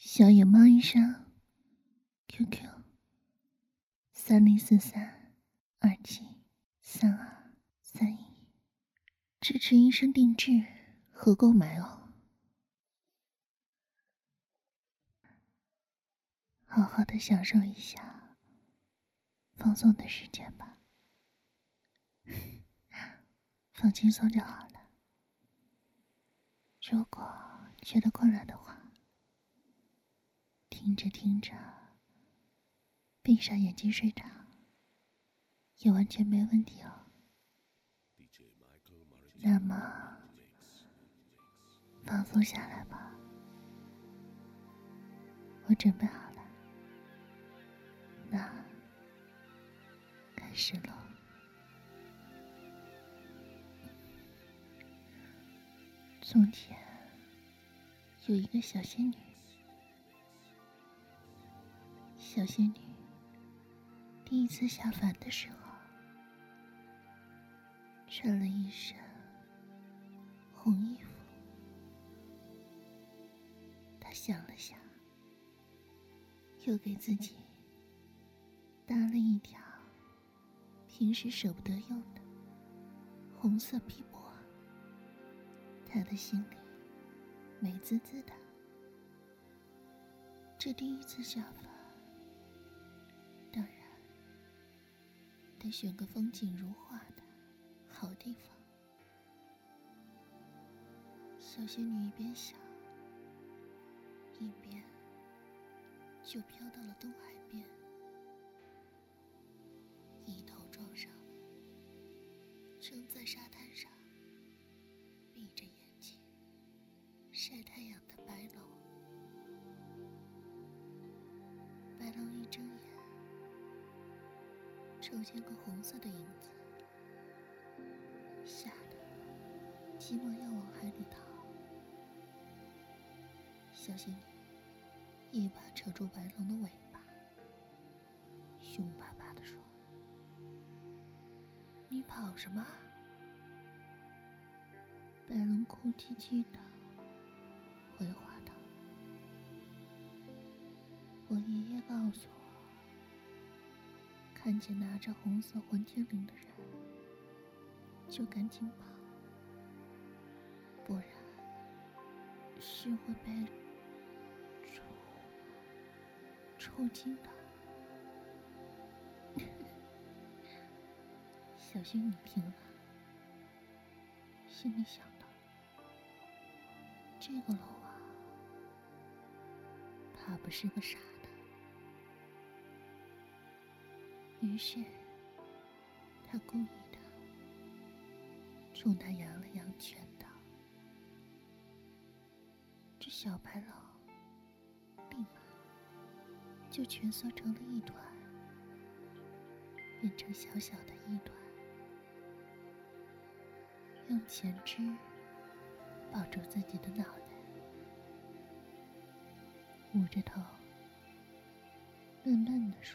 小野猫医生 QQ 3043273231，支持医生定制和购买哦。好好的享受一下放松的时间吧，放轻松就好了。如果觉得困了的话，听着听着闭上眼睛睡着也完全没问题哦。那么放松下来吧，我准备好了，那开始咯。从前有一个小仙女，小仙女第一次下凡的时候，穿了一身红衣服。她想了想，又给自己搭了一条平时舍不得用的红色皮帛。她的心里美滋滋的，这第一次下凡，当然得选个风景如画的好地方。小仙女一边想，一边就飘到了东海边，一头撞上了正在沙滩上闭着眼睛晒太阳的白龙。白龙一睁眼，瞅见个红色的影子，吓得急忙要往海里逃。小仙女一把扯住白龙的尾巴，凶巴巴地说：“你跑什么？”白龙哭唧唧的回话道：“我爷爷告诉我，看见拿着红色混天绫的人就赶紧跑，不然是会被抽筋的。”小仙女听了，心里想到，这个龙啊，怕不是个傻的。于是她故意的冲他扬了扬拳头，这小白龙立马就蜷缩成了一团，变成小小的一团，用前肢抱住自己的脑袋，捂着头闷闷地说：“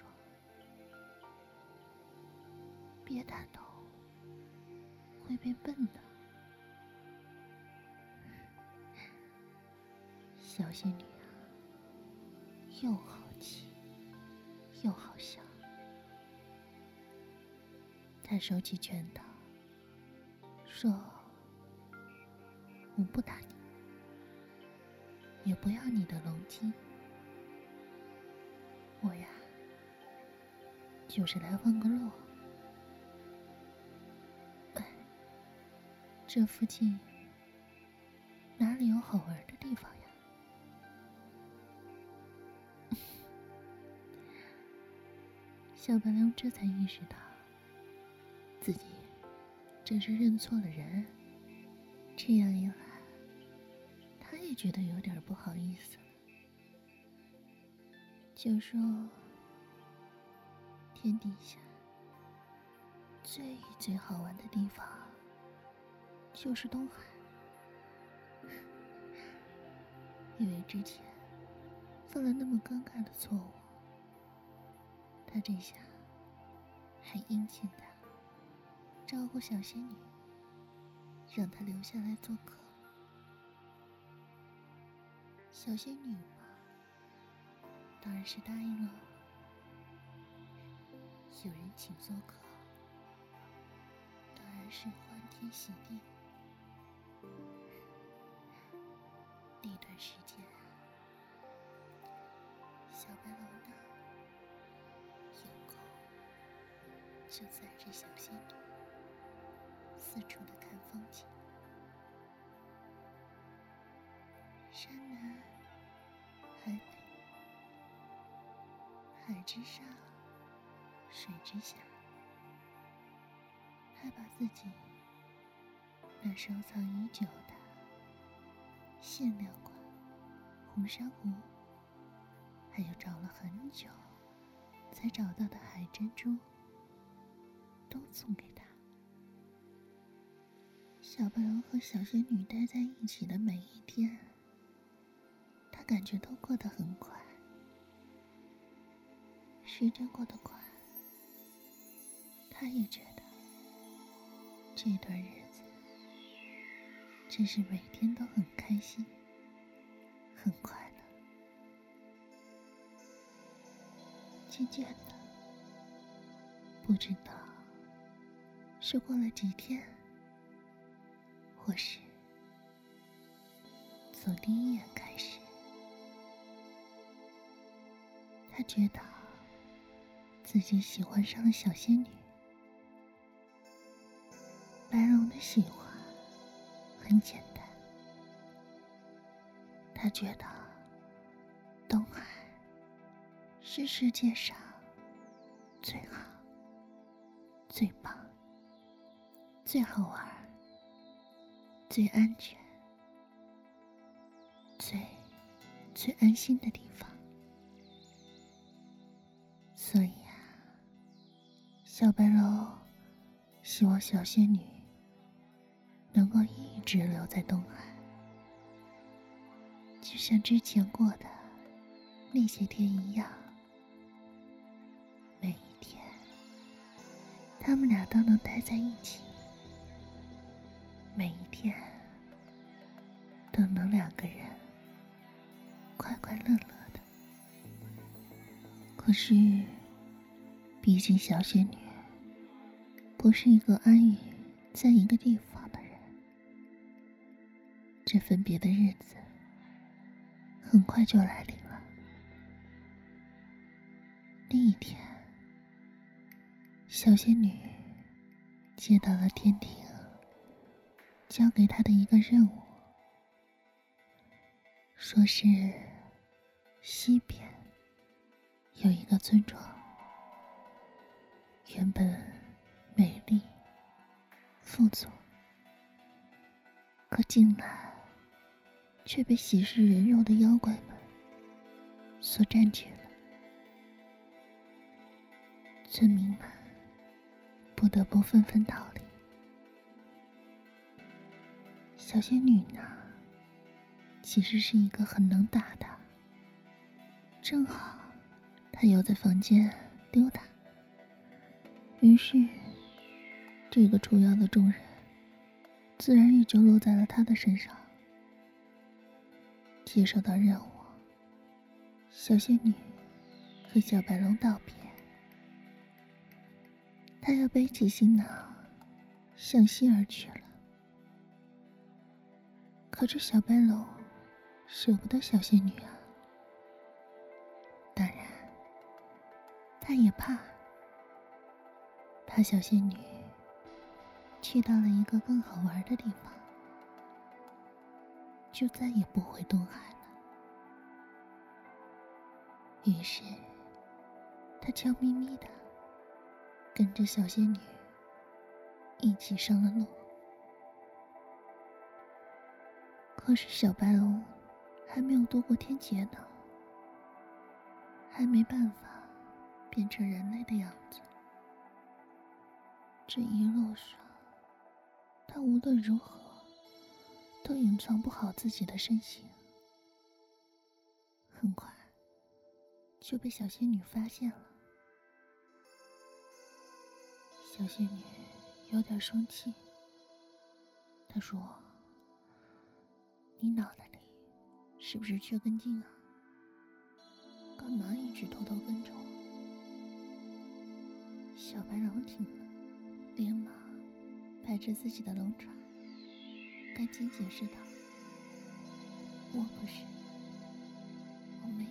别抬头，会变笨的。”小仙女啊，又好气又好笑。她收起拳头说：“我不打你，也不要你的龙筋，我呀就是来问个路。这附近哪里有好玩的地方呀？”小白龙这才意识到自己真是认错了人，这样一来，他也觉得有点不好意思了，就说：“天底下最好玩的地方就是东海。”因为之前犯了那么尴尬的错误，他这下还殷勤的招呼小仙女，让她留下来做客。小仙女嘛， 当然是答应了。有人请做客，当然是欢天喜地。那段时间，小白龙呢，有空就载着小仙女四处的看风景。山南海北，海之上，水之下，他把自己那收藏已久的限量款红珊瑚，还有找了很久才找到的海珍珠，都送给他。小白龙和小仙女待在一起的每一天，他感觉都过得很快。时间过得快，他也觉得这段日子真是每天都很开心，很快乐。渐渐的，不知道是过了几天，或是从第一眼开始，他觉得自己喜欢上了小仙女。白龙的喜欢很简单，他觉得东海是世界上最好、最棒、最好玩、最安全、最安心的地方。所以啊，小白龙希望小仙女能够一直留在东海，就像之前过的那些天一样，每一天他们俩都能待在一起，每一天都能两个人快快乐乐的。可是毕竟小仙女不是一个安于在一个地方的人，这分别的日子很快就来临了。那一天，小仙女接到了天庭交给她的一个任务，说是西边有一个村庄，原本美丽富足，可近来却被吸食人肉的妖怪们所占据了。村民们不得不纷纷逃离。小仙女呢，其实是一个很能打的，正好她又在房间溜达，于是这个出妖的重任自然也就落在了她的身上。接受到任务，小仙女和小白龙道别，她要背起行囊向西而去了。可这小白龙舍不得小仙女啊，当然他也怕小仙女去到了一个更好玩的地方，就再也不回东海了。于是他悄咪咪的跟着小仙女一起上了路。可是小白龙还没有度过天劫呢，还没办法变成人类的样子。这一路上，他无论如何都隐藏不好自己的身形，很快就被小仙女发现了。小仙女有点生气，她说：“你脑袋里是不是缺根筋啊？搞干嘛一直偷偷跟着我？小白龙听了，连忙摆着自己的龙爪，赶紧解释道：“我不是，我没有。”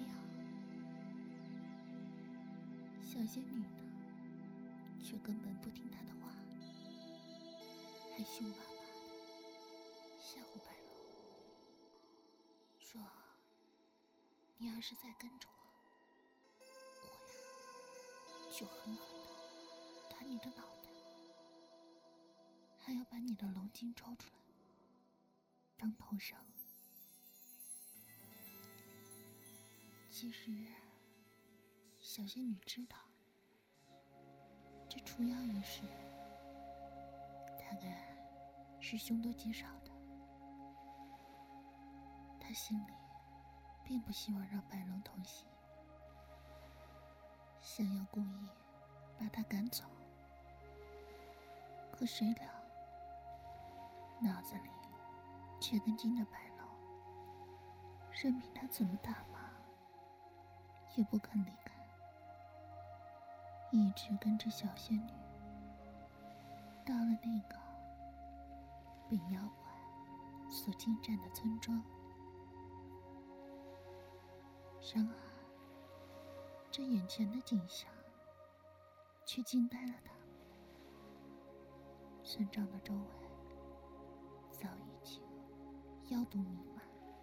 小仙女呢，却根本不听他的话，还凶巴巴的吓唬白龙，说：“你要是再跟着我，我呀就狠狠的打你的脑袋，还要把你的龙筋抽出来当头绳。”其实小仙女知道，这除妖仪式大概是凶多吉少的，她心里并不希望让白龙同行，想要故意把他赶走。可谁料，脑子里却跟进的白龙，任凭他怎么打骂，也不肯离开，一直跟着小仙女到了那个被妖怪所侵占的村庄。然而这眼前的景象却惊呆了他。村庄的周围早已经妖毒弥漫，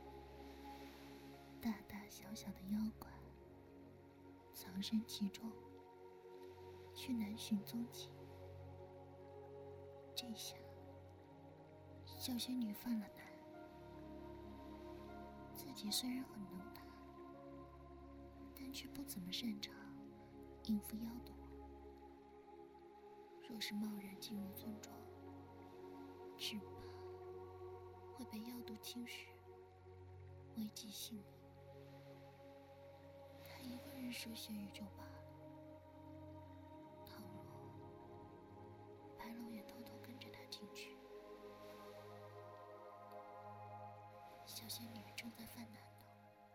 大大小小的妖怪藏身其中，却难寻踪迹。这下小仙女犯了难，自己虽然很能打，但却不怎么擅长应付妖毒。若是贸然进入村庄，只怕会被妖毒侵蚀，危及性命。他一个人涉险于就罢了，倘若白龙也偷偷跟着他进去，小仙女正在犯难呢。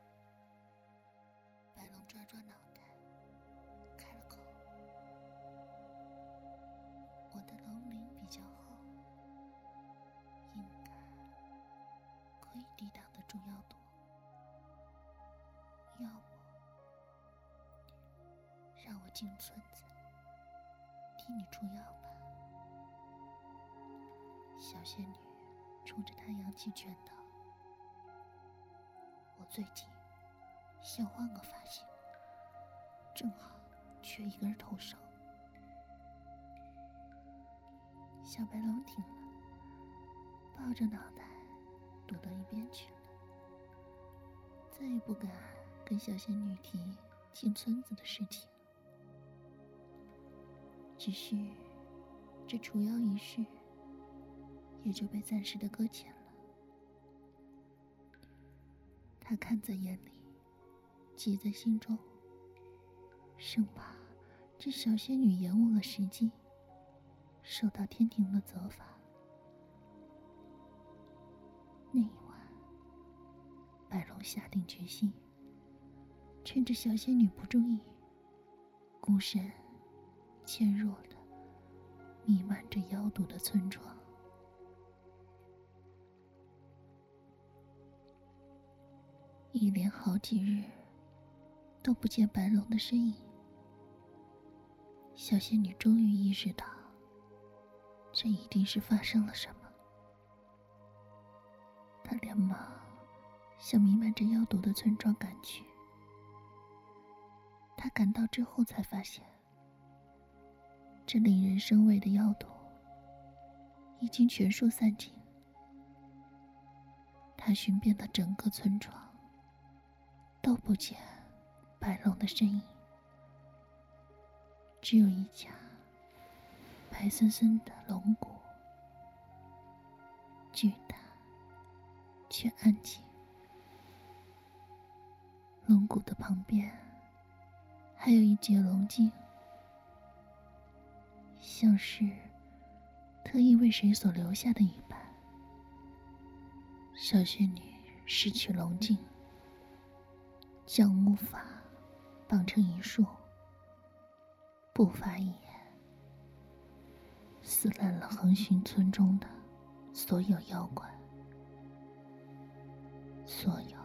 白龙抓抓脑袋，开了口：“我的龙鳞比较厚，应该可以抵挡得住妖毒。要不让我进村子替你除妖吧。”小仙女冲着他扬起拳头：“我最近想换个发型，正好缺一根头绳。”小白龙听了，抱着脑袋躲到一边去了，再也不敢跟小仙女提进村子的事情。只是这除妖仪式也就被暂时的搁浅了。他看在眼里，急在心中，生怕这小仙女延误了时机，受到天庭的责罚。那一晚，白龙下定决心，趁着小仙女不注意，孤身潜入了弥漫着妖毒的村庄。一连好几日都不见白龙的身影，小仙女终于意识到，这一定是发生了什么。她连忙向弥漫着妖毒的村庄赶去。她赶到之后才发现，这令人生畏的妖毒已经全数散尽。她寻遍了整个村庄，都不见白龙的身影，只有一家白森森的龙骨，巨大却安静。龙骨的旁边还有一截龙筋，像是特意为谁所留下的一般。小仙女拾取龙筋，将无法绑成一束，不发一言，撕烂了横巡村中的所有妖怪，所有。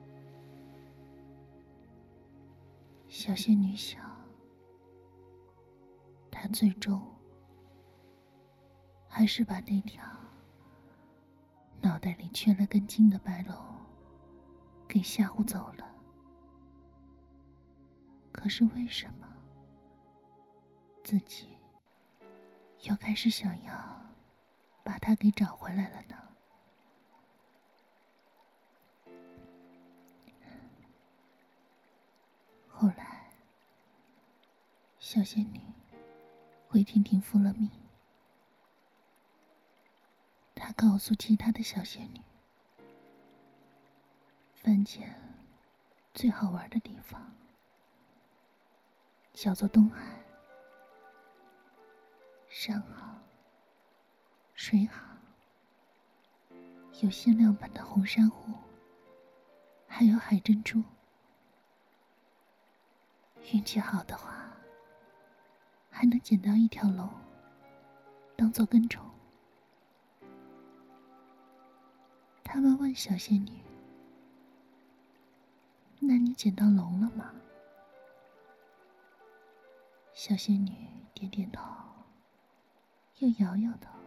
小仙女想，她最终还是把那条脑袋里缺了根筋的白龙给吓唬走了。可是为什么自己又开始想要把它给找回来了呢？后来小仙女为婷婷复了命，她告诉其他的小仙女，凡间最好玩的地方叫做东海，山好，水好，有限量版的红珊瑚，还有海珍珠。运气好的话，还能捡到一条龙当做跟虫。他们问小仙女，那你捡到龙了吗？小仙女点点头，又摇摇头，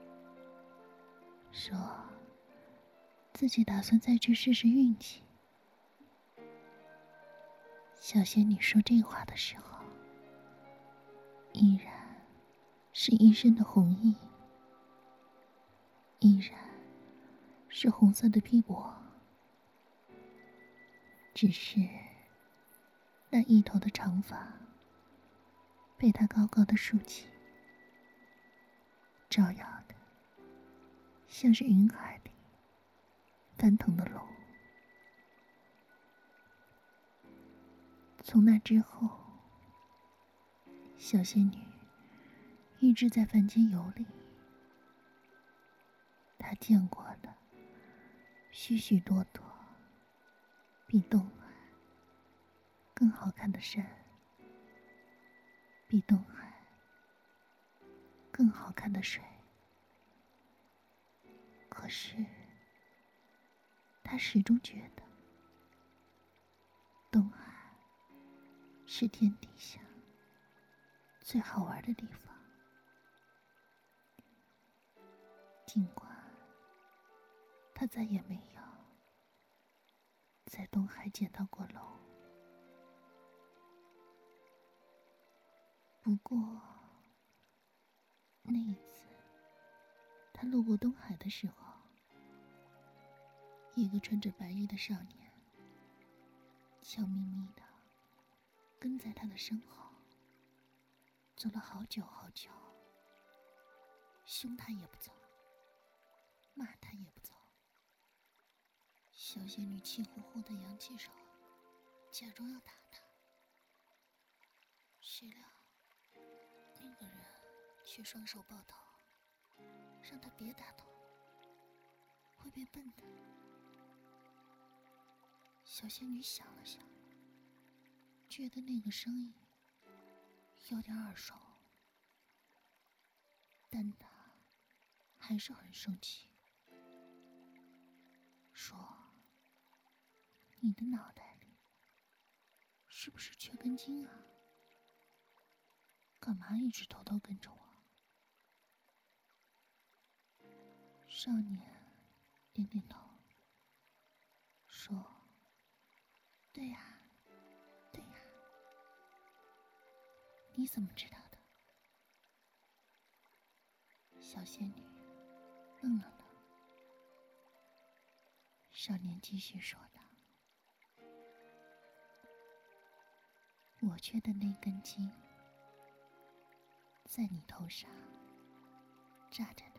说自己打算再去试试运气。小仙女说这话的时候，依然是一身的红衣，依然是红色的披帛，只是那一头的长发被她高高的竖起，照耀的像是云海里翻腾的龙。从那之后，小仙女一直在凡间游历，她见过的许许多多比东海更好看的山，比东海更好看的水。可是她始终觉得东海是天底下最好玩的地方。尽管他再也没有在东海捡到过龙，不过那一次他路过东海的时候，一个穿着白衣的少年悄咪咪的跟在他的身后，走了好久好久，凶他也不走，骂他也不走。小仙女气呼呼的扬起手，假装要打他，谁料那个人却双手抱头，让他别打头，会变笨的。小仙女想了想，觉得那个声音有点耳熟，但她还是很生气，说：“你的脑袋里是不是缺根筋啊？干嘛一直偷偷跟着我？”少年点点头，说：“对呀，对呀。你怎么知道的？”小仙女愣了愣，少年继续说道：“我缺的那根筋，在你头上扎着呢。”